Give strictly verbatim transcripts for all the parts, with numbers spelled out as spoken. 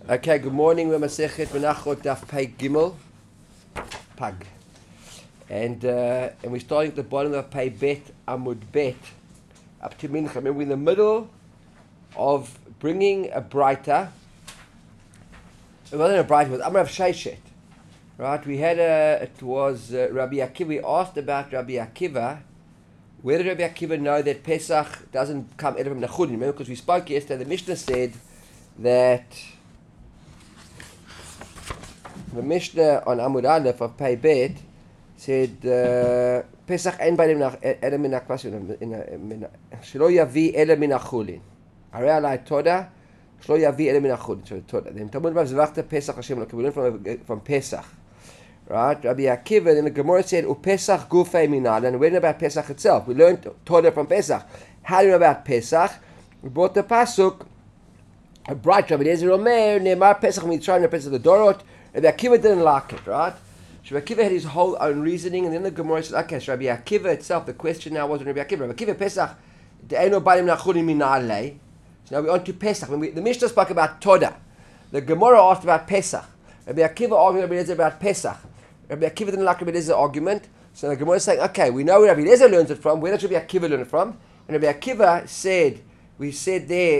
Okay, good morning. We're Masechet Menachot Daf Pei Gimel Pag, and uh, and we're starting at the bottom of Pei Bet Amud Bet up to Mincha. Remember, we're in the middle of bringing a brighter. It wasn't a brighter; it was Amrav Sheishet, right? We had a. It was uh, Rabbi Akiva. We asked about Rabbi Akiva. Where did Rabbi Akiva know that Pesach doesn't come out of Nachudim? Remember, because we spoke yesterday. The Mishnah said that. The Mishnah on Amud Aleph of Pei Bet said Pesach ein b'adam ela min hakvasim shelo yavi ela min hachulin harei alai toda shelo yavi ela min hachulin. So toda. Then Talmud Rav Zvachta Pesach Hashem Elokim. We learned from from Pesach, right? Rabbi Akiva. Then the Gemara said U Pesach gufei minal, and we learned about Pesach itself. We learned toda from Pesach. How do you know about Pesach? We brought the pasuk. A bright Rabbi Eliezer Omer Ne'emar Pesach Mitzrayim Pesach the Dorot. Rabbi Akiva didn't like it, right? So Rabbi Akiva had his whole own reasoning, and then the Gemara says, okay, so Rabbi Akiva itself, the question now wasn't Rabbi Akiva. Rabbi Akiva, Pesach, de'eno badim nachudim minalei. So now we're on to Pesach. When we, the Mishnah spoke about Toda. The Gemara asked about Pesach. Rabbi Akiva argued with Rabbi Eliezer about Pesach. Rabbi Akiva didn't like Rabbi Eliezer argument. So the Gemara is saying, okay, we know where Rabbi Eliezer learns it from. Where does Rabbi Akiva learn it from? And Rabbi Akiva said, we said there,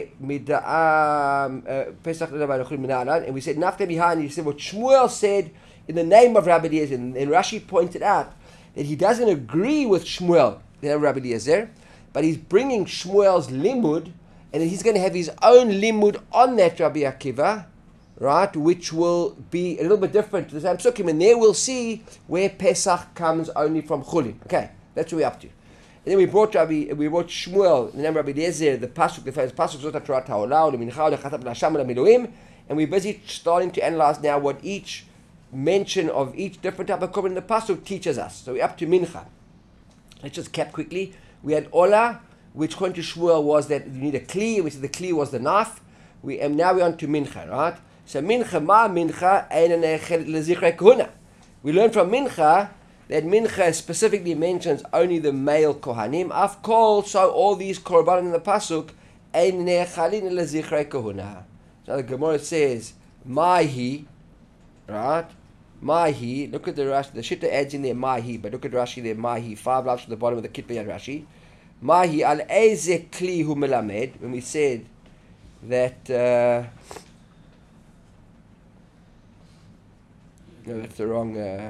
Pesach, and we said, Nafta Bihan, he said what Shmuel said in the name of Rabbi Eliezer. And Rashi pointed out that he doesn't agree with Shmuel, the name of Rabbi Eliezer, but he's bringing Shmuel's limud, and he's going to have his own limud on that Rabbi Akiva, right, which will be a little bit different to the same psukim, and there we'll see where Pesach comes only from Chulin. Okay, that's what we're up to. And then we brought Rabbi, we brought Shmuel, the name of Rabbi Eliezer, the pasuk, the famous pasuk, Zot HaTorah Ta'olah, U'Mincha U'Lechatat L'Hasham U'Miluim, and we're busy starting to analyze now what each mention of each different type of korban in the pasuk teaches us. So we're up to Mincha. Let's just cap quickly. We had Olah, which according to Shmuel was that you need a kli. We said the kli was the knife. We and now we're on to Mincha, right? So Mincha, ma Mincha, Ein Ne'echet L'Zichrei Kahuna. We learn from Mincha that Mincha specifically mentions only the male Kohanim. Af kol, so all these korban in the pasuk, ein ne'echalin le'zichrei kahuna. So the Gemara says, Mahi, right? Mahi, look at the Rashi, the Shitta adds in there Mahi, but look at Rashi there, Mahi, five lines from the bottom of the Kitbei Rashi. Mahi al eze kli hu melamed, when we said that, uh, no, that's the wrong, uh,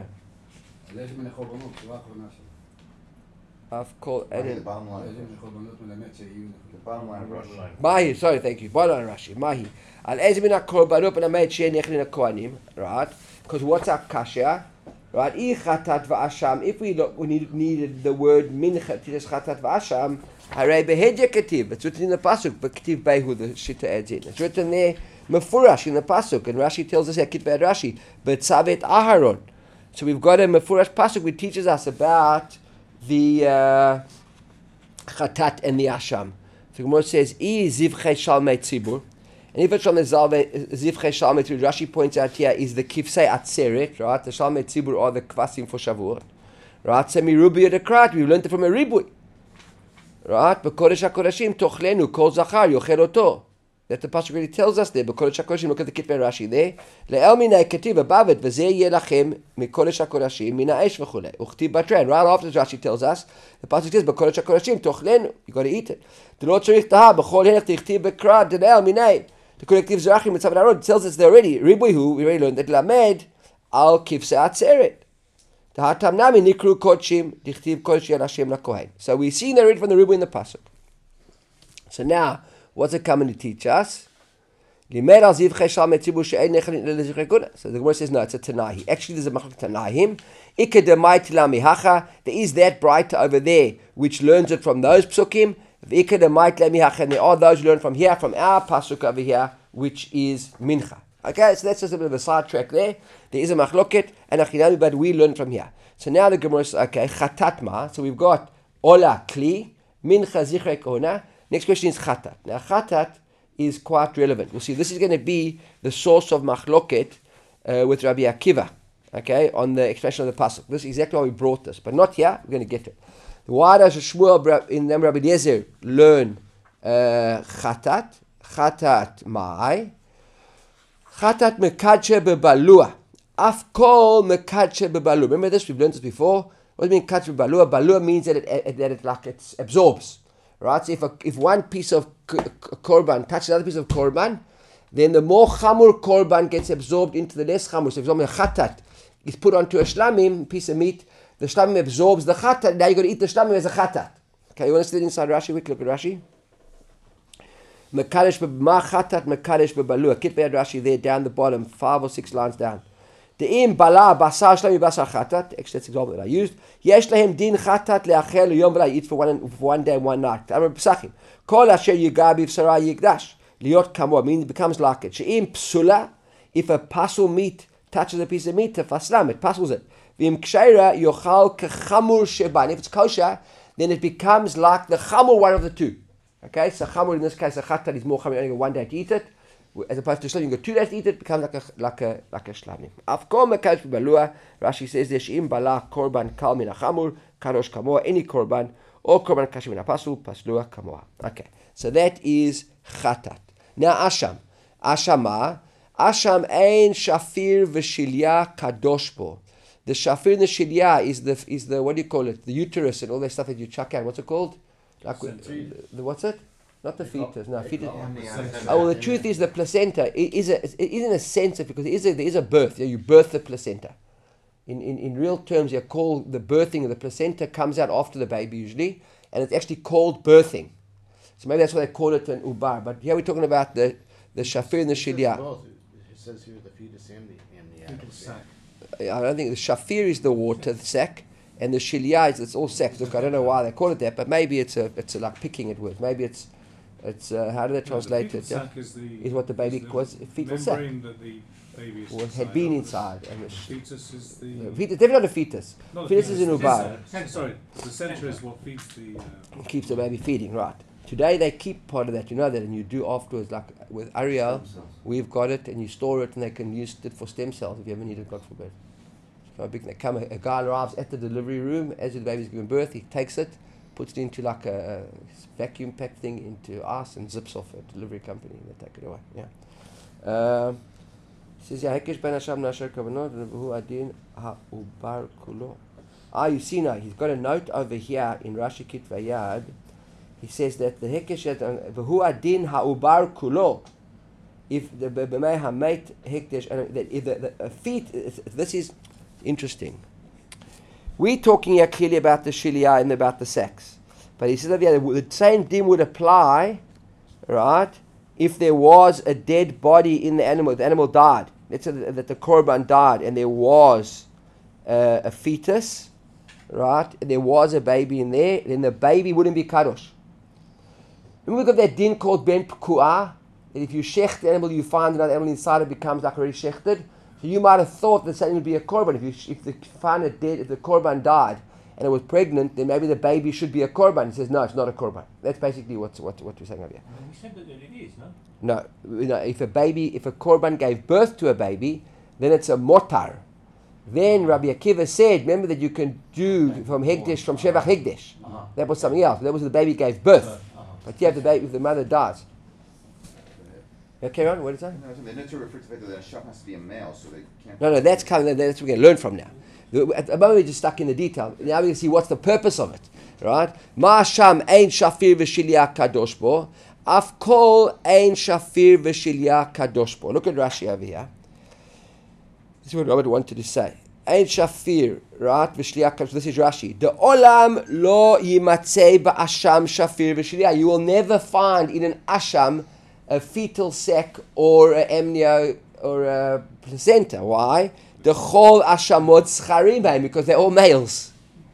I've called the bottom line. The bottom line of Rashi. Mahi, sorry, thank you. Bottom line Rashi. Mahi. Al ezmin hakorbanot b'named she'en yechlin hakohanim. Right? Because what's our kasha? Right? I chatat v'asham. If we look, we need, needed the word mincha to just chatat v'asham. Harei behedya ketiv. It's written in the pasuk. But ketiv behu the shita adds in. It's written there mefurash in the pasuk, and Rashi tells us here Kitbei Rashi. But tzavet Aharon. So we've got a mefurash pasuk which teaches us about the uh, chatat and the asham. The Gemara says, "I zivchei shalmei tzibur," and if it's from the zivchei shalmei tzibur, Rashi points out here is the kifsei atzeret, right? The shalmei tzibur are the kvasim for Shavuot, right? So mirubi yedekrat, we learned it from a ribui, right? B'kodesh hakodashim tochlenu kol zachar yochel oto. That the pasuk really tells us there. B'kodesh hakodashim, look at the Kitbei Rashi there. Le'el minay ketiv above it, v'zeh yeh lachem mikodesh hakodashim min ha'esh v'chulei. Uchtiv batren. Right after Rashi tells us, the pasuk says b'kodesh hakodashim tochlenu. You got to eat it. D'lo tzarich taha b'chol henech tichtiv b'krad d'le'el minay. The collective zerachim mitzvah narod tells us there already. Ribuihu, we already learned that lamed al kifsei atzeret. D'hatam nami nikru kodshim dichtiv kodesh yel Hashem lakohen. So we see that already from the ribu in the pasuk. So now, what's it coming to teach us? So the Gemara says, no, it's a Tanahi. Actually, there's a Machlok Tanahim. There is that bright over there, which learns it from those psukim. And there are those who learn from here, from our pasuk over here, which is Mincha. Okay, so that's just a bit of a sidetrack there. There is a Machloket, and Achinami, but we learn from here. So now the Gemara says, okay, Chatat Ma. So we've got Ola Kli, Mincha Zichrei Kahuna. Next question is Chatat. Now Chatat is quite relevant. We'll see this is going to be the source of Machloket uh, with Rabbi Akiva, okay, on the explanation of the pasuk. This is exactly why we brought this, but not here. We're going to get to it. Why does Shmuel in the Rabbi Eliezer learn uh, Chatat? Chatat Mai. Chatat mekadshe bebalua. Af kol mekadshe bebalua. Remember this? We've learned this before. What does it mean mekadshe bebalua? Balua means that it, that it like it absorbs. Right? So if a, if one piece of k- k- korban touches another piece of korban, then the more chamur korban gets absorbed into the less chamur. So if for example, a chatat is put onto a shlamim, piece of meat, the shlamim absorbs the chatat. Now you've got to eat the shlamim as a chatat. Okay, you want to see it inside Rashi? We look at Rashi. Mekadesh b'ma chatat mekadesh b'balua. Kitvei Rashi there down the bottom, five or six lines down. De'im bala basar shlami basar chatat. Actually, that's the example that I used. Yesh lahem din chatat le'achel yom v'la. Eat for one for one day and one night. Amar Pesachim. Kol asher yigabi v'sara yigdash. Liot kamo means it becomes like it. She'im psula. If a pasul meat touches a piece of meat, tefaslam, it passes it. V'im ksheira yochal kechamur sheban. If it's kosher, then it becomes like the chamur one of the two. Okay, so chamur in this case, a chatat is more chamur. You only got one day to eat it, as opposed to shlamim. You got two days to eat it. It becomes like a like a like a shlamim. Afkol mekadosh b'balua. Rashi says there she'im bala korban kal min chamur kadosh kamoa. Any korban or korban kasher min pasul paslua kamoa. Okay, so that is chatat. Now asham, ashama, asham ein shafir v'shilya kadosh bo. The shafir and the shilya is the is the what do you call it? The uterus and all that stuff that you chuck out. What's it called? Like the, the what's it? Not the fetus. No, fetus. Oh, well, the truth is the placenta it is a, it is in a sense because it is a, there is a birth. You birth the placenta. In, in in real terms, you call the birthing of the placenta comes out after the baby usually, and it's actually called birthing. So maybe that's why they call it an ubar. But here we're talking about the the shafir and the shilya. It says here the fetus and the and the sac. I don't think the shafir is the water, the sack, and the shilya is it's all sack. Look, I don't know why they call it that, but maybe it's a it's a, like picking it with. Maybe it's it's uh, how do they translate no, it? Yeah? Is, the, is what the baby the was fetal sac. That the baby is Well, inside had been of. inside, and the, The fetus is the. the fetus, definitely not a fetus. Not Fetus is in it's ubar. the- Sorry, the placenta is what feeds the. Uh, Keeps the baby feeding, right? Today they keep part of that. You know that, and you do afterwards. Like with Ariel, we've got it, and you store it, and they can use it for stem cells if you ever need it. God forbid. So big, they come. A, a guy arrives at the delivery room as the baby's giving birth. He takes it, puts it into like a, a vacuum pack thing into ice, and zips off a delivery company, and they take it away. Yeah. Um, says yeah, Hekesh ben Hasham Nashar Kavanot Hu Adin Ha Ubar Kulo. Ah, you see now, he's got a note over here in Rashi Kitvei Yad. He says that the Hekesh V'hu Adin Ha Ubar Kulo. If the B'mei HaMeit Hekdesh, that if the, the feet, this is interesting. We're talking here clearly about the shilya and about the sex. But he says that the, the same din would apply, right, if there was a dead body in the animal, the animal died. Let's say that, that the korban died and there was uh, a fetus, right, and there was a baby in there, then the baby wouldn't be kadosh. Remember we've got that din called ben pekuah, that if you shecht the animal, you find another animal inside, it becomes like already shechted. So you might have thought that something would be a korban. If you if the find it dead, if the korban died and it was pregnant, then maybe the baby should be a korban. He says no, it's not a korban. That's basically what what what we're saying over here. We said that it is, no? No, you know, if a baby, if a korban gave birth to a baby, then it's a motar. Then Rabbi Akiva said, remember that you can do from hegdesh, from shevach hegdesh. Uh-huh. That was something else. That was the baby gave birth. Uh-huh. But you have the baby if the mother dies. Yeah, carry on. What is that? No, the Nitzer referred to the fact that the shop has to be a male, so they can't. No, no, that's coming. That's what we're going to learn from now. At the moment, we're just stuck in the detail. Now we're going to see what's the purpose of it, right? Ma sham ein shafir v'shilya kadosh bo, af kol ein shafir v'shilya kadosh bo. Look at Rashi over here. This is what Robert wanted to say. Ein shafir, right? V'shilya kadosh. This is Rashi. The olam lo yimatzei ba'asham shafir v'shilya. You will never find in an asham a fetal sac or an embryo or a placenta. Why? The chol ashamot scharim b'hem, because they're all males.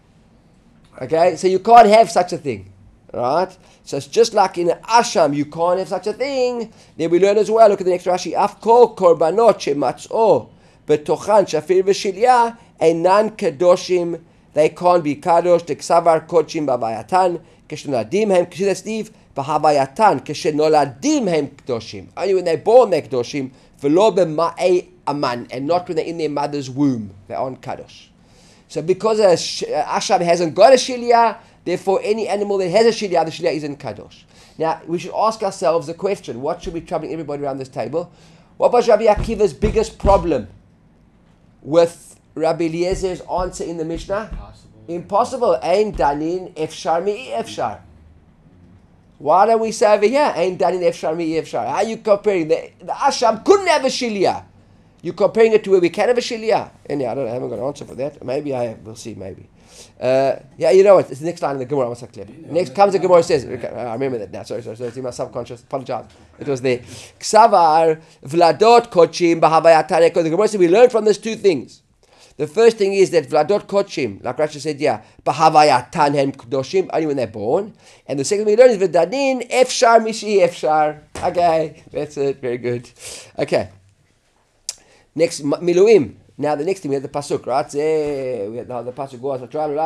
Okay, so you can't have such a thing, right? So it's just like in an asham, you can't have such a thing. Then we learn as well. Look at the next Rashi. Af kol korbanot shematz'o betochan shafir v'shilya einan kadoshim. They can't be kadosh. Teksavar kodshim b'avayatan keshnonadim hem. See that, Steve? B'havayatan keshenoladim hem kadoshim. Only when they're born they're kadoshim. V'lo b'ma'ei aman, and not when they're in their mother's womb. They aren't kadosh. So because a sh- asham hasn't got a shilya, therefore any animal that has a shilya, the shilya isn't kadosh. Now we should ask ourselves the question: what should be troubling everybody around this table? What was Rabbi Akiva's biggest problem with Rabbi Eliezer's answer in the Mishnah? Possible. Impossible. Ein danin efshar mi efshar. Why don't we say over here, Ein danin efshar mi efshar? How are you comparing? The, the Asham couldn't have a Shiliyah. You're comparing it to where we can have a Shiliyah. Anyhow, I, don't, I haven't got an answer for that. Maybe I have. We'll see, maybe. Uh, yeah, you know what? It's the next line in the Gemara. I must have clear. Next comes the Gemara says, okay, I remember that now. Sorry, sorry, sorry. It's in my subconscious. Apologize. It was there. Ksavar vladot kochim b'havayat. The Gemara said we learned from this two things. The first thing is that vladot kochim, like Rashi said, yeah, b'havayatan hem kdoshim, only when they're born. And the second thing we learn is v'danin efshar mishi efshar. Okay, that's it. Very good. Okay. Next, miluim. Now the next thing we have the pasuk, right? We have the, the pasuk goes,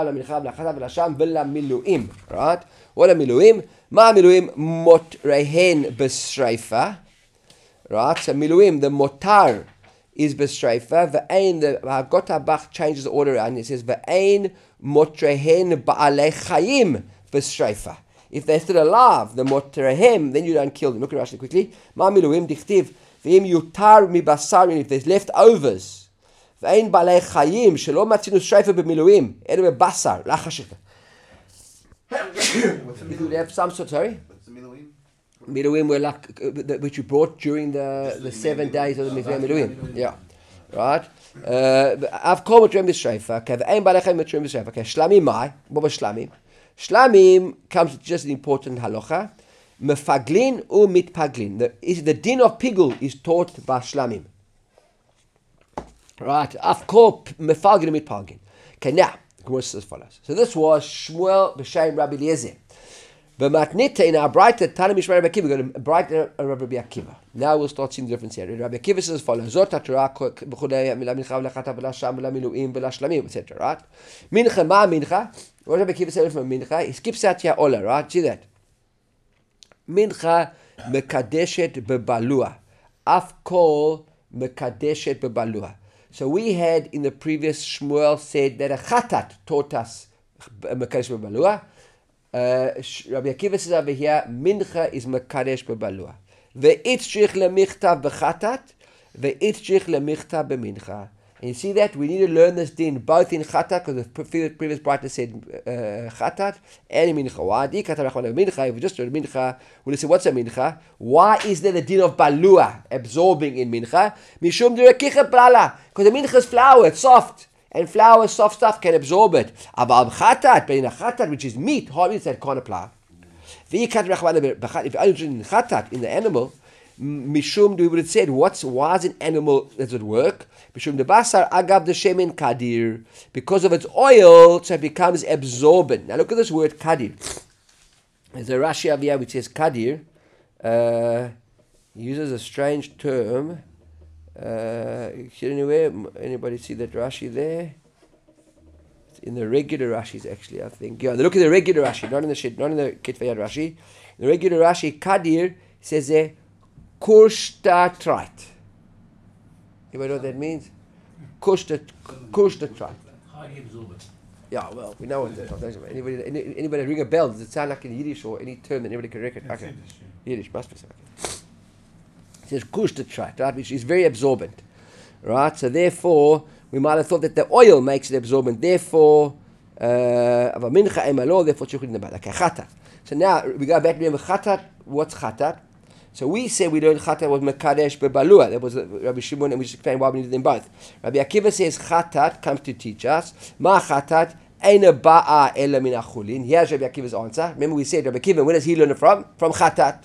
right? What are miluim? Ma miluim motrehen b'shreifa, right? So miluim, the motar is b'shreifa. V'ain, the Hagota Bach changes the order around. It says v'ain motrehen ba'alei chayim b'shreifa. If they're still alive, the motrehem, then you don't kill them. Look at Rashi quickly. Ma miluim dichtiv v'im yutar mi basarin. If there's leftovers. ואין בעלי חיים שלא מצינו שריפה במילואים, אלא בבשר, לא חשיכה. Do they have some sort, sorry? What's the miluim? Miluim were like, uh, the, which you brought during the, the seven days of the Miluim. Yeah. Right? I've called Miluim B'Shreifa. Okay, ואין בעלי חיים Miluim B'Shreifa. Okay, shlamim mai? What was shlamim? Shlamim comes with just an important halacha. Mefaglin or mitpaglin. The, is, the din of pigul is taught by shlamim. Right, afkol mefalgin and mitpalgin. Okay, now the Gemara says as follows. So this was Shmuel b'Shem Rabbi Eliezer. B'matnita in our brighter Tana Mishmar Rabbi Akiva. We're going to brighter Rabbi Akiva. Now we'll start seeing the difference here. Rabbi Akiva says as follows: Zot haTorah b'chudei mila mincha v'lachata v'lasham v'lamiluim v'lashlamim, et cetera. Right? Mincha ma mincha. What Rabbi Akiva says from mincha? He skips out here ola. Right? See that? Mincha mekadeshet bebalua. Afkol mekadeshet bebalua. So we had in the previous Shmuel said that a chatat taught us mekadesh bebalua. Uh, Rabbi Akiva says over here mincha is mekadesh bebalua. Ve'itzrich lemichta bechatat, ve'itzrich lemichta bemincha. And you see that we need to learn this din both in chatat, because the previous, previous brightness said uh, chatat and in mincha. Why? If we just learn mincha, we'll say what's a mincha? Why is there the din of balua absorbing in mincha? Mishum d'rekicha brala, because the mincha is flour, it's soft, and flour, soft stuff can absorb it. Aval chatat, but in a chatat which is meat, hard meat that can't apply. If you only in chatat in the animal. Mishum, we would have said, what's, why is an animal, does it work? Mishum de basar agav de shemen kadir. Because of its oil, so it becomes absorbent. Now look at this word kadir. There's a Rashi over here which says kadir. Uh, he uses a strange term. Uh, anywhere, anybody see that Rashi there? It's in the regular Rashis actually, I think. Yeah, look at the regular Rashi, not in the shit, not in the Kitvei Yad Rashi. The regular Rashi, kadir, says there, Kushta trite. Anybody know what that means? Kushta, kushta trite. Highly absorbent. Yeah, well, we know what that is. Anybody, any, anybody ring a bell? Does it sound like in Yiddish or any term that anybody can reckon? Okay, Yiddish, yeah. Yiddish must be so. Okay. It says kushta trite, right, which is very absorbent, right? So therefore, we might have thought that the oil makes it absorbent. Therefore, uh, therefore, okay, chatat. So now we go back to remember chatat. What's chatat? So we said we learned chatat was mekadesh bebalua. That was Rabbi Shimon, and we just explained why we needed them both. Rabbi Akiva says chatat comes to teach us. Ma chatat eina ba'a ela min achulin. Here's Rabbi Akiva's answer. Remember we said Rabbi Akiva, where does he learn it from? From chatat.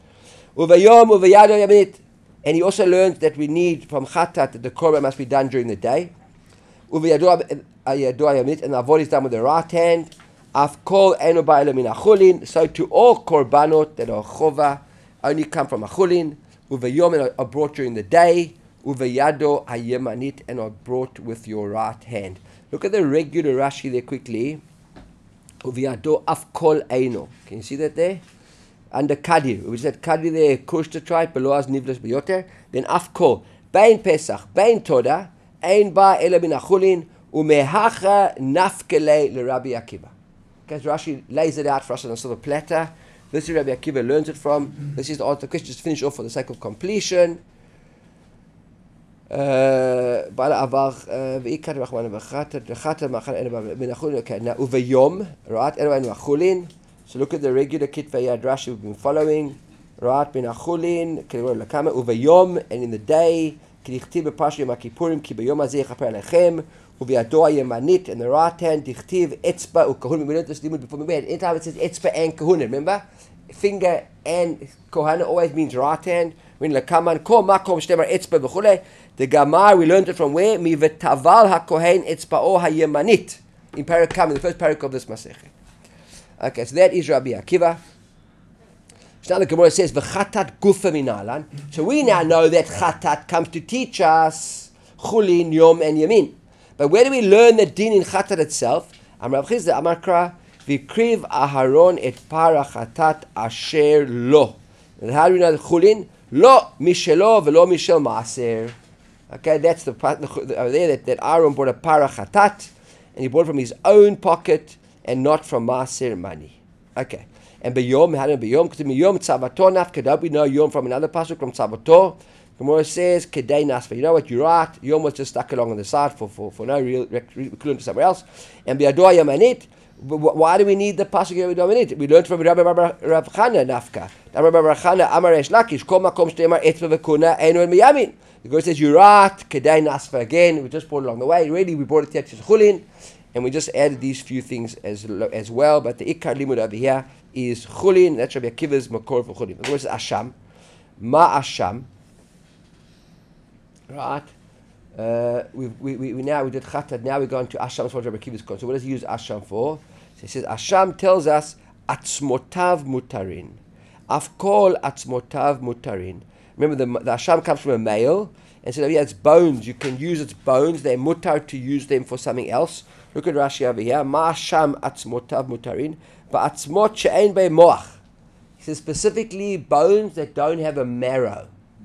Uvayom uvayado yamit. And he also learned that we need from chatat that the korban must be done during the day. Uvayado yamit, and the avod is done with the right hand. Afkol eina ba'a ela min achulin. So to all korbanot that are chova only come from a chulin, uvayom are brought during the day, uvayado hayemanit, and are brought with your right hand. Look at the regular Rashi there quickly. Uvayado afkol eino. Can you see that there? Under kadir, we said kadir there, kushta tribe, below as nivlas beyoter. Then afkol, bein pesach, bein toda, ein ba ela min achulin, umehacha nafkele le Rabbi Akiva. Because Rashi lays it out for us on a sort of platter. This is Rabbi Akiva learns it from. This is the answer. The question is finished off for the sake of completion. בעל העבר, ועיקר רחמנא וחטא, וחטא מאכל אין מן החולין, okay, now, וביום, right, אלו היינו החולין, so look at the regular כתבי יד Rashi we've been following, right, מן החולין, כדבר לכמה, וביום, and in the day, כדכתיב בפרשת יום הכיפורים, כי ביום הזה יכפר עליכם, ובידו הימנית, in the right hand, דכתיב אצבע וכהונה, we learned this limud before, remember, anytime it says אצבע and kahuna, remember? Finger and kohana always means right hand, when lakaman ko makom shtemar etzba v'chule. The Gamar, we learned it from where? Mi v'taval ha-kohen etzba'o ha-yemanit. In parakam, in the first parak of this Masechet. Okay, so that is Rabbi Akiva. So now the Gemara says, v'chatat gufa minalan. So we now know that chatat comes to teach us chulin, yom, and yamin. But where do we learn the din in chatat itself? Am Rav Chizda Amar Kra, v'kriv aharon et para chatat asher lo. And how do we know the chulin? Lo mishelo v'lo mishel maaser. Okay, that's the part over there that, that Aaron bought a para chatat, and he bought it from his own pocket and not from maaser money. Okay, and b'yom, how do we b'yom? Because b'yom tzavato nafka. Don't we know yom from another pasuk from tzavato? Gemara says kedei nasfa. You know what? You're right. Yom was just stuck along on the side for for, for no real. We could learn to somewhere else. And b'yado yamanit. Why do we need the pasuk here? We don't need it. We learned from Rabbi Rav Chana nafka. Rabbi Rav Chana Amar Esh Lakish Kol makom shtemar etzba v'kuna enu en miyamin. The Gemara says you're right. Kedei nasfa again. We just brought it along the way. Really, we brought it to chulin, and we just added these few things as as well. But the ikar limud over here is chulin. That's Rabbi Akiva's makor for chulin. The Gemara says asham. Ma asham. Right. Uh, we, we, we, we now we did chatat. Now we're going to asham for Rabbi Akiva's code. So what does he use asham for? So he says asham tells us atzmotav mutarin. Afkol atzmotav mutarin. Remember the, the asham comes from a male, and so yeah, it's bones. You can use its bones. They're mutar to use them for something else. Look at Rashi over here. Ma asham atzmotav mutarin, but atzmot she'ein bei moach. He says specifically bones that don't have a marrow.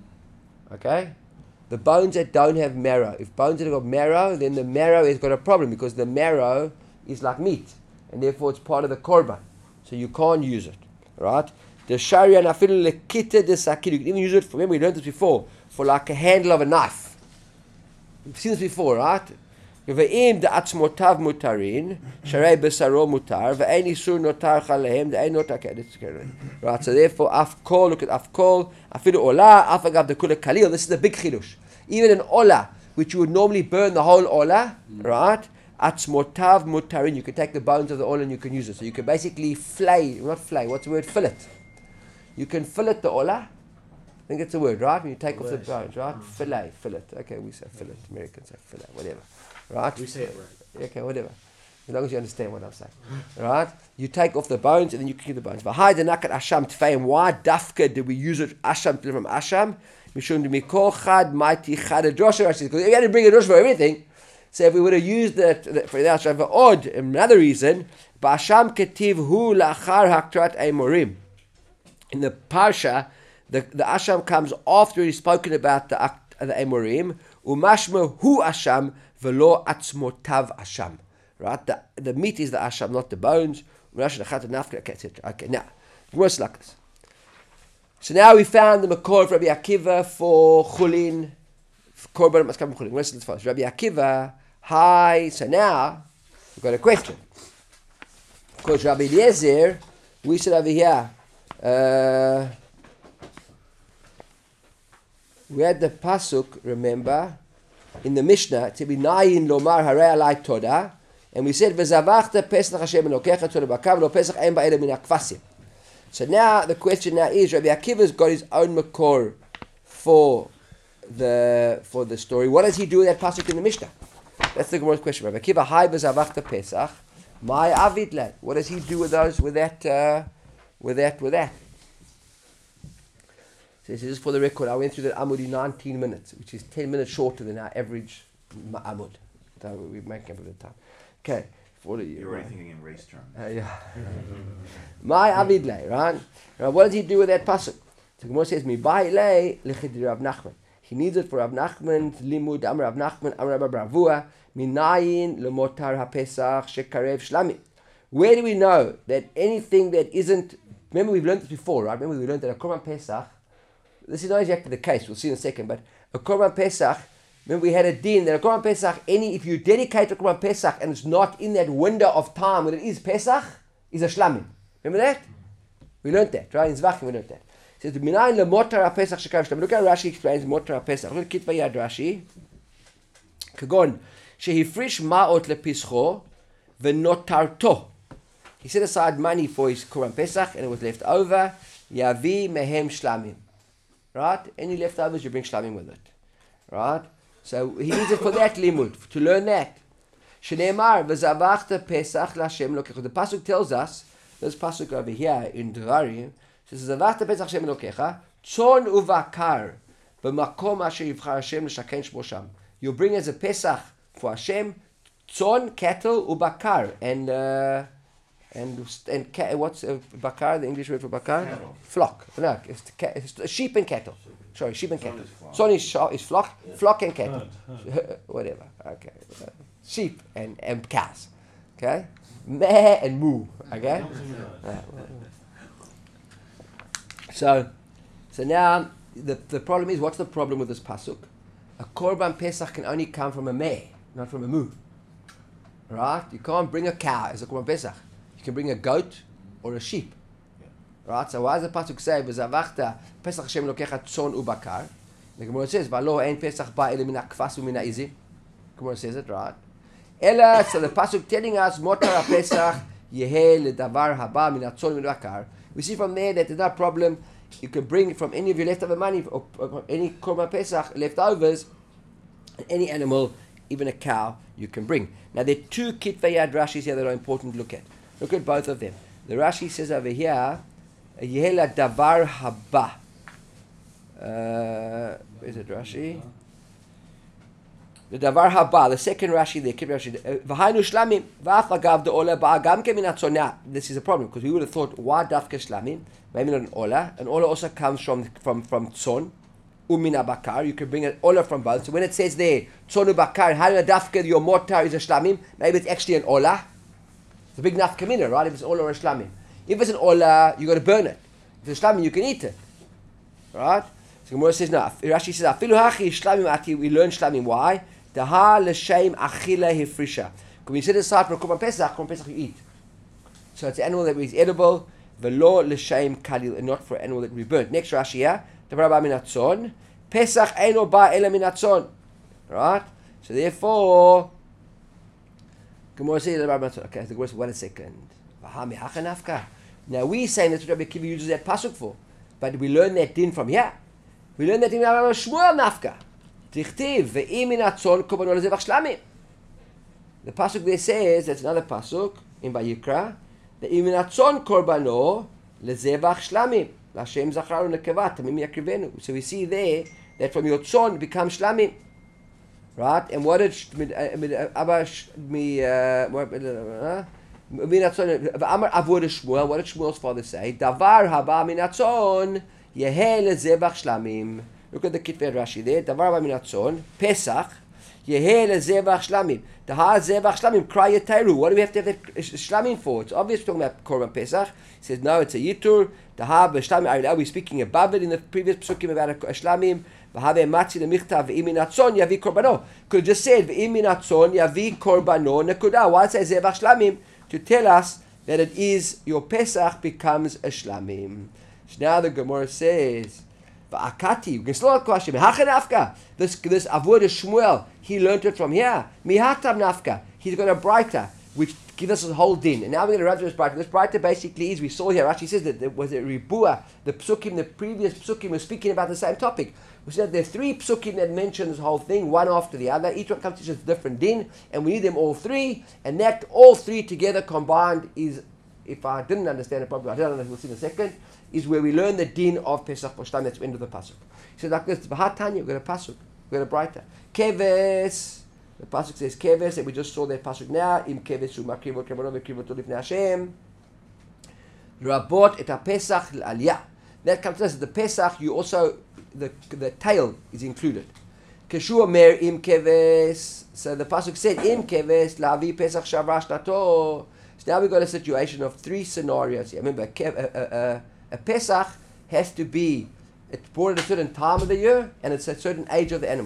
Okay. The bones that don't have marrow. If bones that have got marrow, then the marrow has got a problem because the marrow is like meat, and therefore it's part of the korban. So you can't use it, right? The sharia nafilu lekita de sakir. You can even use it for. Remember we learned this before for like a handle of a knife. We've seen this before, right? Ve'im de atzmotav mutarin, sharei besaro mutar, ve'en isur notar chalehem, ve'en notar kedetz. Right, so therefore, afkol, look at afkol, afilu olah, afagav de kula kalil. This is the big chidush. Even an olah, which you would normally burn the whole olah, right? Atzmotav mutarin, you can take the bones of the olah and you can use it. So you can basically flay, not flay, what's the word? Fillet. You can fillet the olah. I think it's a word, right? When you take off the bones, right? Fillet, fillet. Okay, we say fillet. Americans say fillet, whatever. Right? We say it right. Okay, whatever. As long as you understand what I'm saying. Right? You take off the bones and then you keep the bones. V'hai denakat asham tfeim. Why dafka did we use it asham from asham? Mishum demikol chad mighty chad a drosha. Because if you had to bring a drosha for everything, so if we would have used that for the asham for odd, another reason, ba'asham ketiv hu lachar haktrat emorim. In the parsha, the, the asham comes after he's spoken about the the emorim. Umashma hu asham. V'lo atzmotav asham, right? The, the meat is the asham, not the bones. Okay, et cetera. Okay, now, worse like this. So now we found the makor of Rabbi Akiva for chulin. Korban must come from chulin. Listen to first. Rabbi Akiva, hi. So now we've got a question. Because Rabbi Eliezer, we said over here. Uh, we had the pasuk. Remember. In the Mishnah, to be nayin lomar harei alai toda, and we said v'zavachta pesach Hashem elokecha toda bakav lo pesach ein ba'eda min akvasim. So now the question now is, Rabbi Akiva's got his own makor for the for the story. What does he do with that pasuk in the Mishnah? That's the Gemara's question. Rabbi Akiva, hi v'zavachta pesach, my avid lad. What does he do with those with that uh, with that with that? So this is for the record. I went through that Amud in nineteen minutes, which is ten minutes shorter than our average Amud. So we make up a bit of time. Okay. For the, You're right. already thinking in race terms. Uh, yeah. My Avidle, right? Now, what does he do with that pasuk? So Gemara says, Mi ba'ilei lechid Rav Nachman. He needs it for Rav Nachman, limud Am Rav Nachman, Am Rabba Bravua, minayin lemotar hapesach shekarev shlamim. Where do we know that anything that isn't? Remember, we've learned this before, right? Remember, we learned that a korban pesach. This is not exactly the case. We'll see in a second. But a korban pesach Remember, we had a din that a Korban Pesach, any, if you dedicate a Korban Pesach and it's not in that window of time when it is Pesach, is a shlamim. Remember that? We learned that, right? In Zvachim we learned that. It says, Minayin lemotar ha-Pesach shekav shlamim. Look how Rashi explains motar ha-Pesach. Look at Kitvei Yad Rashi. Kagon, shehifrish ma'ot lepischo v'notarto. He set aside money for his Korban Pesach and it was left over. Yavi mehem shlamim. Right? Any leftovers, you bring shlamim with it. Right? So he needs it for that limud, to learn that. Shneimar v'zavachta Pesach l'Hashem Elokecha. The pasuk tells us, this pasuk over here in Devarim, says zavachta Pesach Hashem Elokecha, tzon uvakar b'makom asher yivchar Hashem l'shaken shmo sham. You bring as a Pesach for Hashem, tzon, cattle, ubakar, and uh, and and ca- what's uh, bakar? The English word for bakar? Cattle. Flock. No, it's, ca- it's sheep and cattle. Sorry, sheep and cattle. Son is, sh- is flock, yeah. Flock and cattle. Herd, Whatever. Okay. Uh, sheep and, and cows. Okay? Meh and moo. Okay? Yeah. So, so now the the problem is, what's the problem with this pasuk? A korban pesach can only come from a meh, not from a moo. Right? You can't bring a cow as a korban pesach. You can bring a goat or a sheep. Right? So why does the pasuk say v'zavachta Pesach Hashem Elokecha tzon ubakar? The Gemara says v'alo ein Pesach ba ele min hakfas u'min ha'izim. Gemara says it, right? Ela, so the pasuk telling us motar ha-Pesach yeheh ledavar haba min hatzon u'min bakar. We see from there that there's no problem. You can bring from any of your leftover money or, or any korban Pesach leftovers, any animal, even a cow, you can bring. Now there are two Kitvei Yad Rashis here that are important to look at. Look at both of them. The Rashi says over here, Yehela davar haba. Uh, where's it, Rashi? The davar haba, the second Rashi there, keep Rashi. V'hainu shlamim, v'af agav de ola ba'agam ke min hatzonah. This is a problem, because we would have thought, why dafke shlamim? Maybe not an ola. An ola also comes from from from tzon, umina bakar. You can bring an ola from both. So when it says there, tzon ubakar, how dafke your motar is a shlamim, maybe it's actually an ola. It's a big nafkamina, right? If it's ola or a shlamim. If it's an ola, you got to burn it. If it's shlamim, you can eat it. Right? So Gemara says, no. Rashi says, afilu hachi shlamim ati. We learn shlamim. Why? Daha l'shem achila hifrisha. When you set aside for Korban Pesach, Korban Pesach you eat. So it's an animal that is edible. V'lo l'shem kalil, and not for an animal that we burnt. Next Rashi here. Davar ba min hatzon. Pesach eino ba ela min hatzon. Right? So therefore, Gemara says, okay, the Gemara says, wait a second. Now we saying that's what Rabbi Akiva uses that pasuk for, but we learn that din from here. We learn that din from Shmuel nafka. Tichtiv ve'im min hatzon korbanon lezevach shlamim. The pasuk there says, that's another pasuk in Vayikra, that im min hatzon korbano lezevach shlamim. L'Hashem zacharu nekeva tamim yakrivenu. So we see there that from your tzon becomes shlamim. Right? And what did Abba me min hatzon v'amar avod Shmuel? What did Shmuel's father say? Davar haba min hatzon yeheh lezevach shlamim. Look at the Kitvei Rashi there. Davar haba min hatzon Pesach yeheh lezevach shlamim. The ha zevach shlamim cry yetayru. What do we have to have that shlamim for? It's obvious we're talking about Korban Pesach. He says no, it's a yitur. The ha b'shlamim. Are we speaking above it in the previous psukim about a shlamim? V'haveh matzi lemichtav v'im min hatzon yavi korbano. Could have just said v'im min hatzon yavi korbano nekuda. Why say zevach shlamim? To tell us that it is your Pesach becomes a shlamim. So now the Gemara says, "Va'akati." We can still ask question. Hachan nafka. This this avodah Shmuel. He learned it from here. Mihatam nafka. He's got a brighter, which gives us a whole din. And now we're going to run through this brighter. This brighter basically is, we saw here, actually says that there was a ribua. The psukim, the previous psukim was speaking about the same topic. We said there are three psukim that mention this whole thing, one after the other. Each one comes to a different din, and we need them all three. And that all three together combined is, if I didn't understand it properly, I don't know, we'll see in a second, is where we learn the din of Pesach Boshtam. That's the end of the pasuk. So like this, V'hatanya, we've got a pasuk, we've got a brighter. Keves, the pasuk says keves, and we just saw that pasuk now. Im keves u'makrivo kemono v'krivo lifnei Hashem. Rabot et ha-Pesach l'aliyah. That comes to us, the Pesach, you also, the the tail is included. Keshu mer im keves. So the pasuk said im keves la'avi Pesach shavra shnato. So now we've got a situation of three scenarios here. Remember, a, a, a, a Pesach has to be, it's born at a certain time of the year, and it's a certain age of the animal.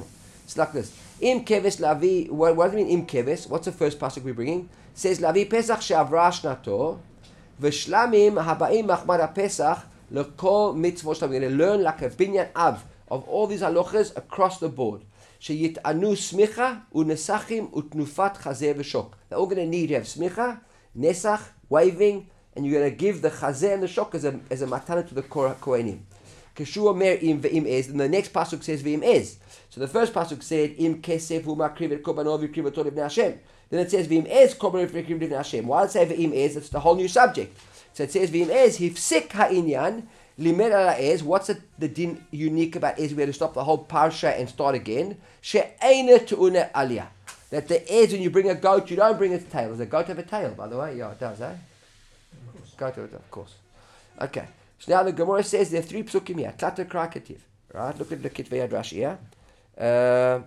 It's like this. Im keves lavi. What, what does it mean? Im keves. What's the first pasuk we're bringing? It says lavi pesach she'avra shnato, v'shlamim habaim machmad pesach lekol mitzvot shlamim. We're going to learn like a binyan av of all these halachas across the board. Sheyitanu smicha unesachim utnufat chazeh v'shok. They're all going to need to have smicha, nesach, waving, and you're going to give the chazeh and the shok as a as a matana to the kohenim. Keshua mer im ve'im ez. And the next pasuk says ve'im ez. So the first pasuk said im kesef hu makriv et korbanov yukriv et livnei Hashem. Then it says ve'im ez korbanov yukriv livnei Hashem. Why does it say ve'im ez? It's the whole new subject. So it says ve'im ez hifsik ha'inyan limed ala ez. What's the, the din unique about ez? We had to stop the whole parsha and start again. She'eina tu'une aliyah. That the ez, when you bring a goat, you don't bring its tail. Does a goat have a tail, by the way? Yeah, it does, eh? Goat have a tail, of course. Okay. So now the Gemara says there are three psukim here. Tata Kra Ketiv. Right? Look at the Kitvei Yad Rashi here. Uh,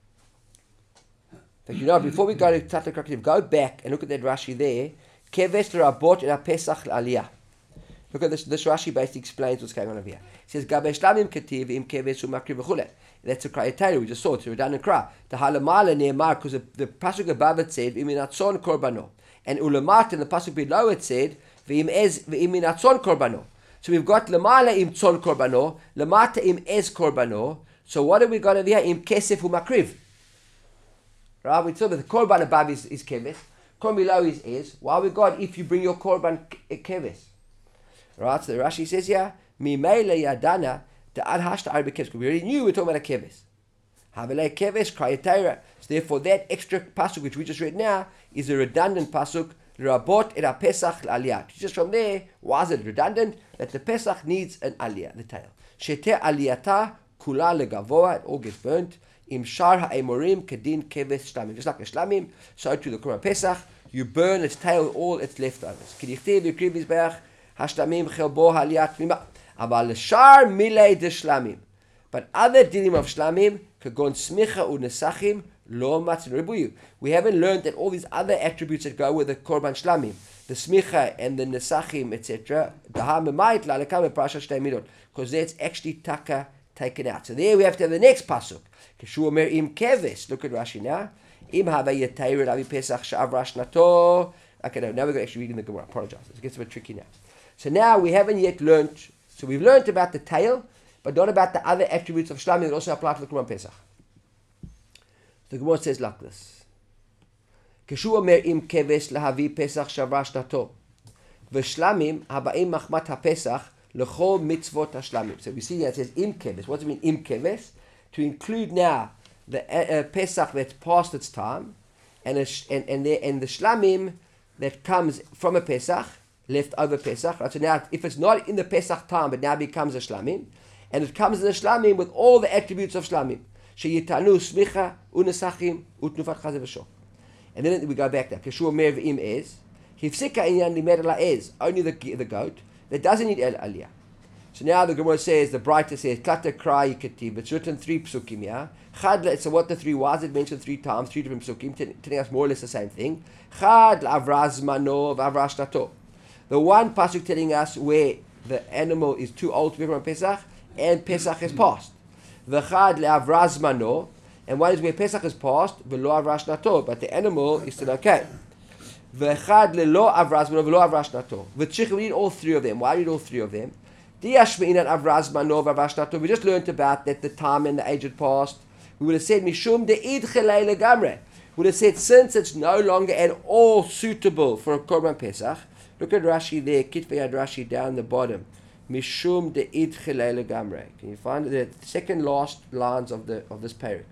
but you know, before we go to Tata Kra Ketiv, go back and look at that Rashi there. Keves Rabot in Pesach Aliyah. Look at this. This Rashi basically explains what's going on over here. It says Gabe Shlamim Ketiv im Keves Umakriv v'chule. That's a Krayatayru. We just saw it. It's a redundant Kra. The Halamala Neemar, because the, the pasuk above it said V'iminatzon Korbano, and Ulamat in the pasuk below it said V'im Ez V'iminatzon Korbano. So we've got Lamala im tzon korbano, Lamata im ez korbano. So what have we got over here? Im kesef umakriv. Right? We saw that the korban above is, is keves, korban below is ez. Why we got if you bring your korban keves? Right? So the Rashi says here, mi meile yadana the ad hashta arbe keves. We already knew we were talking about a keves. Havele keves krayatayra. So therefore, that extra pasuk which we just read now is a redundant pasuk. Rabot et Pesach aliyah. Just from there, why is it redundant? That the Pesach needs an aliyah, the tail. Shete aliyata kula legavoa, it all gets burnt. Im shar ha'emorim kedin keves shlamim. Just like a shlamim, so to the Korban Pesach, you burn its tail, all its leftovers. Kedichtiv yukriv mizbeach hashlamim chelbo haliyat mima. Aval shar milei de shlamim. But other dinim of shlamim, kagon smicha unesachim, we haven't learned that all these other attributes that go with the korban shlamim, the smicha and the nesachim, et cetera, because that's actually taka taken out. So there we have to have the next pasuk. Look at Rashi now. Okay, no, now we're actually reading the Gemara. I apologize. It gets a bit tricky now. So now we haven't yet learned. So we've learned about the tail, but not about the other attributes of shlamim that also apply to the Korban Pesach. The Gemara says like this: Keshu omer im keves lahavi pesach shavra shnato, v'shlamim habaim machmat haPesach lechol mitzvot hashlamim. So we see that it says im keves. What does it mean im keves? To include now the uh, Pesach that's past its time, and a, and and the, and the shlamim that comes from a Pesach, left over Pesach. Right? So now, if it's not in the Pesach time, but now becomes a shlamim, and it comes in the shlamim with all the attributes of shlamim. Sheyitanu smicha unesachim utnufat chazeh v'shok. And then we go back there. Keshu omer v'im ez hifsika inyan limed la ez. Only the the goat that doesn't need el aliyah. So now the Gemara says, the brighter says klata krai ketiv. It's written three psukim. Yeah. Chad. So what the three was? It mentioned three times, three different psukim, telling us more or less the same thing. Chad avraz mano v'avrash nato. The one pasuk telling us where the animal is too old to be from Pesach and Pesach has passed. V'chad le'avraz mano, and one is where Pesach is passed, v'lo avrash nato, but the animal is still okay. V'chad le'lo avraz mano, v'lo avrash nato. V'tchich, we need all three of them. Why do we need all three of them? Diashme'inan avraz mano v'avrash nato. We just learned about that the time and the age had passed. We would have said mishum de'id chelei legamre. We would have said since it's no longer at all suitable for a Korban Pesach. Look at Rashi there, Kitvei Yad Rashi down the bottom. Mishum de'id chelei legamre. Can you find the second last lines of the of this parak?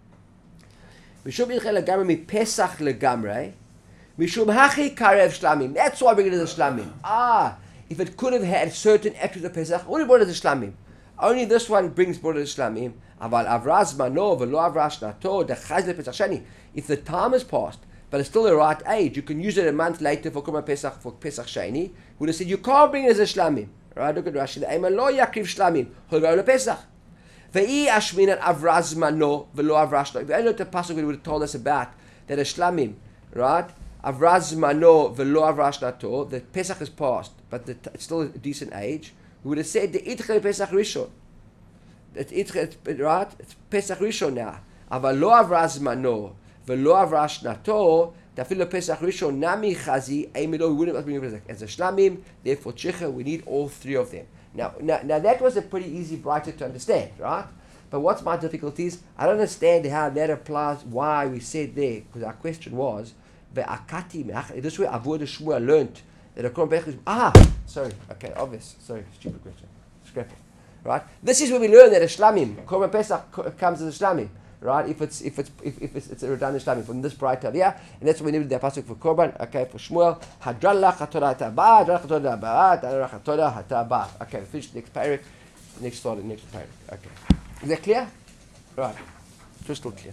Mishum de'id chelei legamre mi Pesach legamre. Mishum hachi karev shlamim. That's why we're going to the shlamim. Ah, if it could have had certain attributes of Pesach, only brought it to shlamim. Only this one brings brought it to shlamim. Aval avraz mano v'lo avrash nato dechaz lePesach sheni. If the time has passed, but it's still the right age, you can use it a month later for Korban Pesach for Pesach sheni. Would have said you can't bring it as a shlamim. Right? Look at Rashi. The Ema lo yakriv shlamim. He'll go to Pesach. Ve'i ashminan avraz mano v'lo avrash nato. If you only looked at the pasuk, it would have told us about that a shlamim, right? Avraz mano v'lo avrash nato. The Pesach is passed, but the, it's still a decent age. We would have said the itchel Pesach Rishon. It's, it's right. It's Pesach Rishon now. אבל לא עברה זמנו ולא עברה שנתו, תפיל לפסח ראשון נמי חזי, we wouldn't have been as a shlamim, therefore chicha, we need all three of them. Now, now, now that was a pretty easy brighter to understand, right? But what's my difficulty is, I don't understand how that applies, why we said there, because our question was, Ve'akati, this way Avodah Shmuel learned that a Korban Pesach is, ah, sorry, okay, obvious, sorry, stupid question, scrap it, right? This is where we learn that a shlamim, Korban Pesach comes as a shlamim, right? If it's if it's if, if it's, it's a redundant shlamim from this bright idea, and that's what we needed the pasuk for Korban. Okay, for Shmuel, Hadralach Hatorah Hataba, Hadralach Hatorah Hataba, Hadralach Hatorah Hataba. Okay, finish the next paragraph, next thought, next paragraph. Okay, is that clear? Right, crystal clear.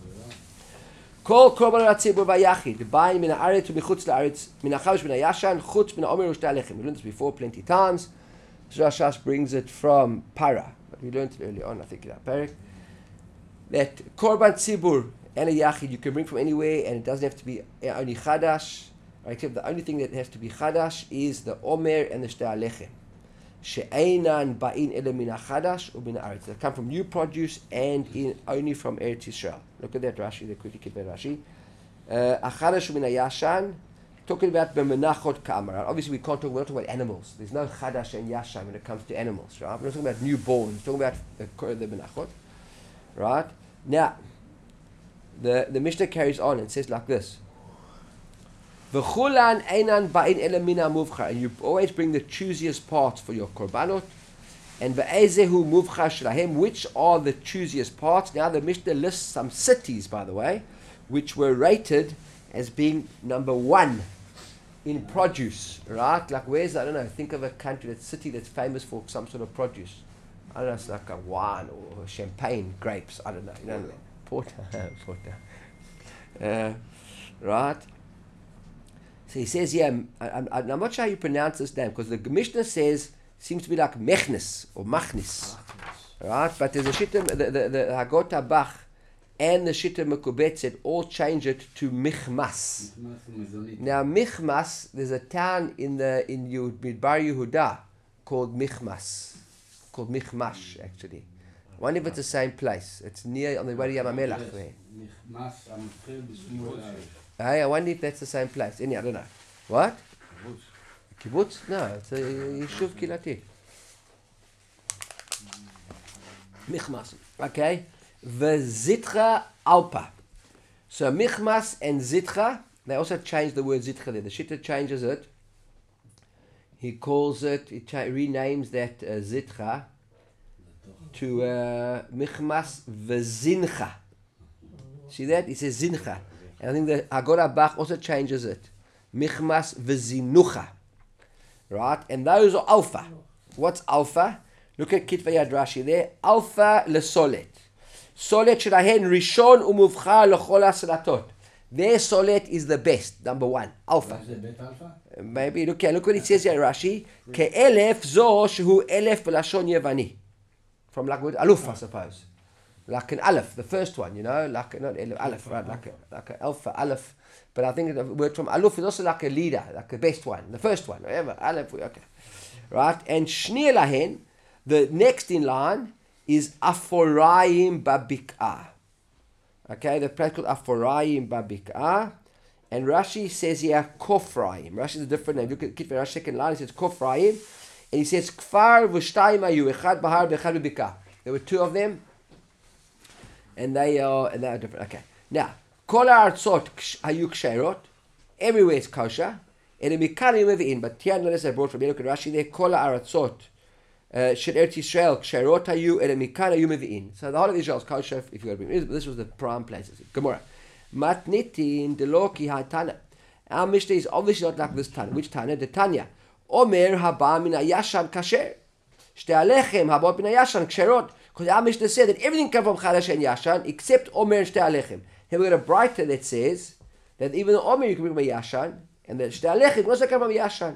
Kol Korban Ratzibur Vayachid, buying min haaretz u'michutz la'aretz, min ha'chavish min ha'yashan, chutz min ha'omer u'shtei alechem. We learned this before plenty times. Rashash brings it from Para, but we learned it early on, I think, in that parak. That Korban Tzibur and a Yachid you can bring from anywhere, and it doesn't have to be only Chadash, right? Except the only thing that has to be Chadash is the Omer and the Shtei Alechem. She'einan ba'in ele min ha'chadash u'min ha'aretz. They come from new produce and in only from Eretz Yisrael. Look at that Rashi, the critique of Rashi. Achadash u'min ha'yashan, talking about b'menachot ka'amar. Obviously we can't talk, we're not talking about animals. There's no Chadash and Yashan when it comes to animals, right? We're not talking about newborns, we're talking about the, the menachot, right? Now, the, the Mishnah carries on and says like this. V'chulan einan ba'in ele mina muvcha. And you always bring the choosiest parts for your korbanot. And v'ezehu muvcha shelahem. Which are the choosiest parts? Now the Mishnah lists some cities, by the way, which were rated as being number one in produce, right? Like where's, I don't know, think of a country, that city that's famous for some sort of produce. I don't know, it's like a wine or champagne, grapes, I don't know. You know Porter. Porter. Uh, right? So he says here, I, I'm, I'm not sure how you pronounce this name, because the Mishnah says, seems to be like Mechnis or Machnis. Right? But there's a Shittim, the, the, the Hagota Bach and the Shittim Mekubetzet all change it to Michmas. Now Michmas, there's a town in the in Midbar Yehuda called Michmas. Called Michmash, actually. I wonder if it's the same place. It's near on the way to Yam HaMelech there. Hey, I wonder if that's the same place. Any, I don't know. What? Kibbutz? No, it's a Yishuv Kilati. Michmas. Okay. V'zitra Alpa. So Michmas and Zitra, they also changed the word Zitra there. The Shitta changes it. He calls it, he cha- renames that uh, Zitra to uh, Michmas V'zincha. See that? He says Zincha. And I think the Haggadah Bach also changes it. Michmas V'zinucha. Right? And those are Alpha. What's Alpha? Look at Kitvei Yad Rashi there. Alpha lesolet. Solet shelahen rishon umuvcha lechol ha'selatot. Their solet is the best, number one, alpha. Uh, maybe, look, look what it says here, Rashi. Ke'elef zo shehu elef b'lashon yevani. From like word aluf, I suppose. Like an aleph, the first one, you know, like, not elef, aleph, right, like a, like a alpha, aleph. But I think the word from aluf is also like a leader, like the best one, the first one, whatever, aleph, okay. Right, and shni lahen, the next in line, is Aphorayim Babik'ah. Okay, the place called Aphorayim Babik'ah. And Rashi says here Kofrayim. Rashi is a different name. Look at the Rashi second line, he says Kofrayim. And he says Kfar v'shtayim ayu, echad bahar v'echad b'bik'ah. There were two of them. And they are, and they are different. Okay. Now, Kol ha'artzot hayu ksherot. Everywhere is kosher. And the Mikar you in, but here notice I brought from here, look at Rashi there, Kol ha'artzot. Shel Eretz Yisrael, Ksherot hayu, and Mikan hayu mevi'in. So the whole of Israel is kosher if you got to bring. This was the prime places. Gemara. Matnitin deloki ha'tana. Our Mishnah is obviously not like this Tana. Which Tana? The Tanya. Omer haba min hayashan kasher. Shtei alechem haba min hayashan ksherot. Because our Mishnah said that everything comes from Chadash and Yashan except Omer and Shtei alechem. Here we got a brighter that says that even the Omer you can bring from Yashan, and the Shtei alechem also come from Yashan.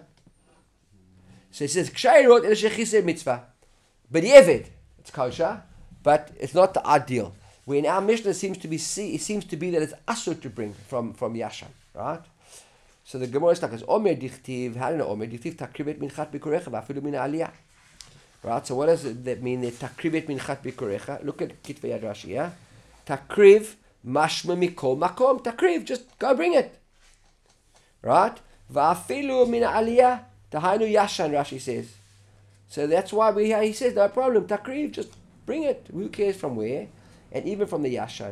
So it says, Kshairot el shechiser mitzvah. But Yevid, it's kosher, but it's not the ideal. Where in our Mishnah seems to be, it seems to be that it's asur to bring from, from Yashan, right? So the Gemara is like, Omer dichtiv, how do you know Omer dichtiv, takrivet minchat bikurecha, vafilu min aliyah. Right, so what does that mean, that takrivet minchat bikurecha? Look at Kitvei Yad Rashi, yeah? Takriv mashma mikol makom. Takriv, just go bring it. Right? Va'afilu min aliyah tahainu yashan, Rashi says. So that's why we he says, no problem, takriv, just bring it. Who cares from where? And even from the yashan.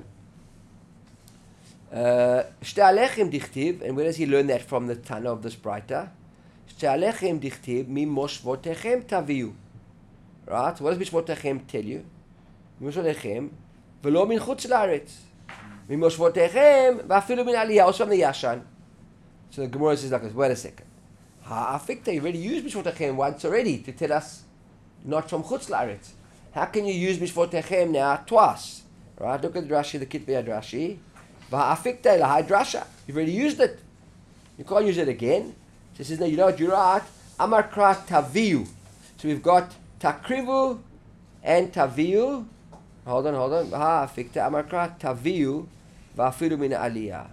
Shtei alechem dichtiv, and where does he learn that from the Tana of this Braita? Shtei alechem dichtiv mi moshvotechem taviu. Right? So what does mishvotechem tell you? Mishvotechem v'lo min chutz la'aretz. Mi moshvotechem v'afilu min aliyah, also from the yashan. So the Gemara says like this, wait a second. Ha'afikta, you already used mishvotechem once already to tell us not from chutz la'aretz. How can you use mishvotechem now twice? Right? Look at Rashi, the Kitvi Yad Rashi. Va'afikta lahai drasha. You've already used it. You can't use it again. So he says, no, you know what, you're right. Amar kra taviu. So we've got takrivu and taviu. Hold on, hold on. Va'afikta amar kra taviu va'afilu min aliyah.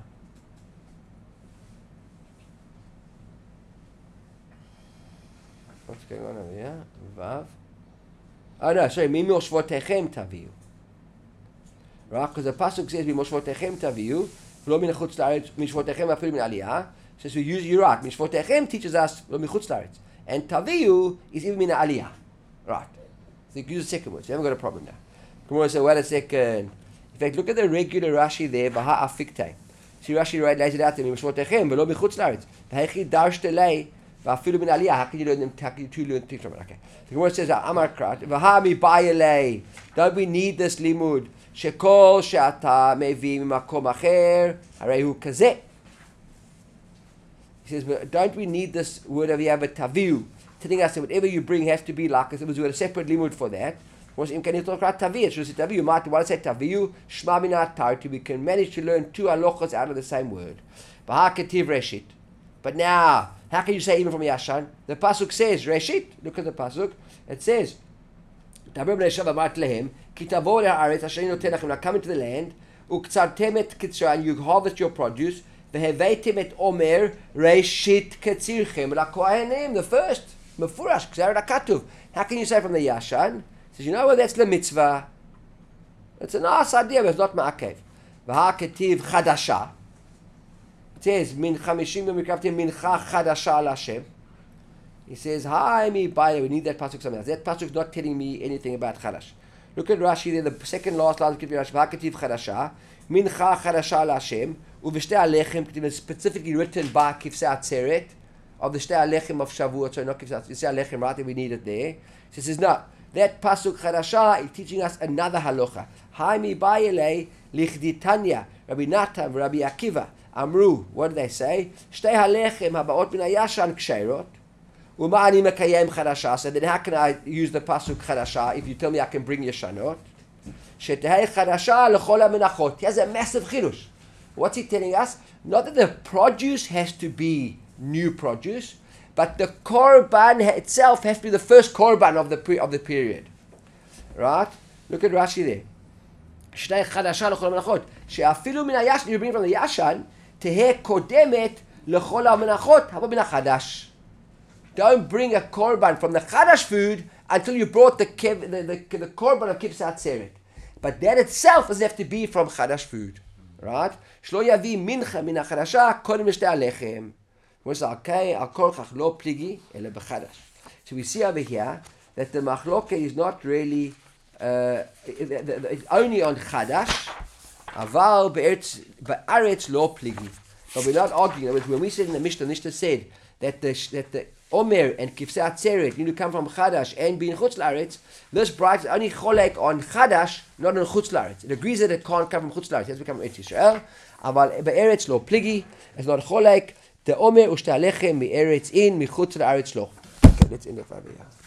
What's going on over here? Vav. Oh no, sorry. Mi moshvotechem taviu. Right? Because the pasuk says, "Mi moshvotechem taviu, v'lo min chutz la'aretz, mishvotechem afilu min aliyah." So we use you're right. Mishvotechem teaches us v'lo min chutz la'aretz, and taviu is even min aliyah. Right? So you use the second word. So you haven't got a problem now. Come on, say, wait a second. In fact, look at the regular Rashi there. V'ha afiktei. See, Rashi right lays it out there. Mi moshvotechem v'lo min chutz la'aretz. V'hechi darshtei. Va'afilu min aliyah. How can you learn them? How can you two learn things from it? Okay. The Gemara says, "Amar krat v'ha mi bayalei." Don't we need this limud? Shekol she'ata mevi mimakom acher harei hu kazeh. He says, but don't we need this word of Yahweh taviu, telling us that whatever you bring has to be like us? It was a separate limud for that. Was im kan talk about taviu? It should say taviu. Might want to say taviu shma min atarti. We can manage to learn two halachos out of the same word. V'ha ketiv reshit. But now, how can you say even from Yashan? The pasuk says reshit. Look at the pasuk. It says, "Daber bnei Yisrael v'amart lehem ki tavo le'aretz asher ani noten lachem." Now come into the land, uktzartem et kitzra, and you harvest your produce. V'heveitem et omer reshit ketzirchem la'kohanim. The first mefurash k'zer katuv. How can you say from the Yashan? He says, you know what? That's the mitzvah. It's a nice idea, but it's not ma'akev. V'ha ketiv chadasha. It says, min chamishim v'mikravtim mincha chadasha l'Hashem. He says, hi, me, by the way, we need that pasuk something else. That pasuk's not telling me anything about chadash. Look at Rashi there, the second last line of Rashi, v'haketiv chadasha, mincha chadasha l'Hashem, uv'shtei alechem, is specifically written by Kifsei Atzeret, of the shtei alechem of Shavuot, so not Kifsei alechem, right, we need it there. He says, no, that pasuk chadasha is teaching us another halacha. Hi, me, bayelei, lichditanya, Rabbi Natan, Rabbi Akiva, Amru, what do they say? Shtei halechem habaot min hayashan ksheirot. Uma ani mekayem chadasha. So then how can I use the pasuk chadasha if you tell me I can bring yeshanot? Shetehei chadasha lechol hamenachot. He has a massive chidush. What's he telling us? Not that the produce has to be new produce, but the korban itself has to be the first korban of the pre- of the period. Right? Look at Rashi there. Shtei chadasha lechol hamenachot. She'afilu min hayashan, you bring from the yashan, teheh kodemet lechol hamenachot. How about min hachadash? Don't bring a korban from the chadash food until you brought the kev, the, the, the korban of Kifsei Atzeret. But that itself doesn't have to be from chadash food, right? Shlo yavi mincha min hachadasha kodem l'shtei alechem. We say, okay, al kol chach lo pligi ele b'chadash. So we see over here that the machloke is not really uh, it's only on chadash. Aval be'eretz be'aretz lo pligi. But we're not arguing. When we said in the Mishnah, the Mishnah said that the that the Omer and Kifsei Atzeret need to come from Chadash and be in Chutz La'aretz. This bright is only cholek on Chadash, not on Chutz La'aretz. It agrees that it can't come from Chutz La'aretz. It has to come from Eretz Yisrael. Aval be'eretz lo pligi. It's not cholek. The Omer u'shtei alechem mi Eretz in mi Chutz La'aretz lo. Okay, let's end it over here.